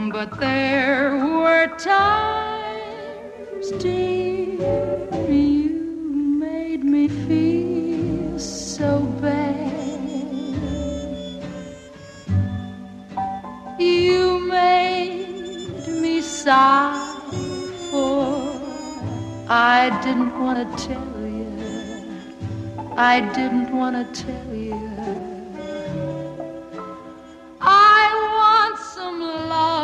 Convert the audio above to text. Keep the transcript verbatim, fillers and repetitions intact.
But there were times, dear, you made me feel so bad. You made me sigh, for I didn't want to tell you, I didn't want to tell you